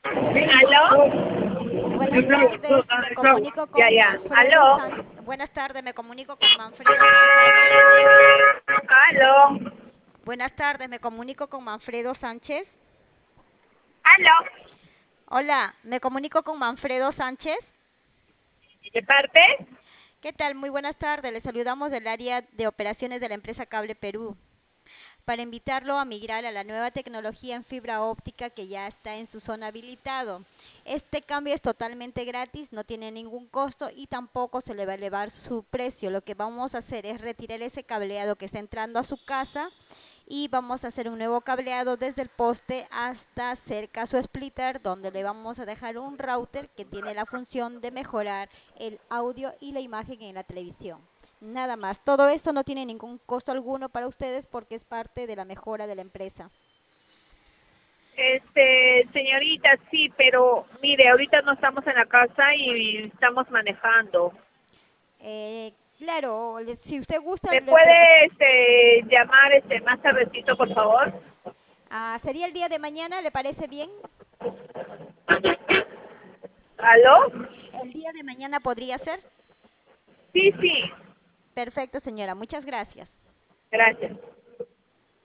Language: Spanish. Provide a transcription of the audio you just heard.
¿Aló? Buenas tardes, me comunico Ya, con ya. Manfredo ¿Aló? Sánchez. Buenas tardes, me comunico con Manfredo Sánchez. ¿Aló? Buenas tardes, me comunico con Manfredo Sánchez. ¿Aló? Hola, me comunico con Manfredo Sánchez. ¿De parte? ¿Qué tal? Muy buenas tardes, le saludamos del área de operaciones de la empresa Cable Perú, para invitarlo a migrar a la nueva tecnología en fibra óptica que ya está en su zona habilitado. Este cambio es totalmente gratis, no tiene ningún costo y tampoco se le va a elevar su precio. Lo que vamos a hacer es retirar ese cableado que está entrando a su casa y vamos a hacer un nuevo cableado desde el poste hasta cerca a su splitter, donde le vamos a dejar un router que tiene la función de mejorar el audio y la imagen en la televisión. Nada más. Todo esto no tiene ningún costo alguno para ustedes porque es parte de la mejora de la empresa. Señorita, sí, pero mire, ahorita no estamos en la casa y estamos manejando. Claro, si usted gusta, ¿Me puede llamar más tardecito, por favor? ¿sería el día de mañana? ¿Le parece bien? ¿Aló? ¿El día de mañana podría ser? Sí, sí. Perfecto, señora. Muchas gracias. Gracias.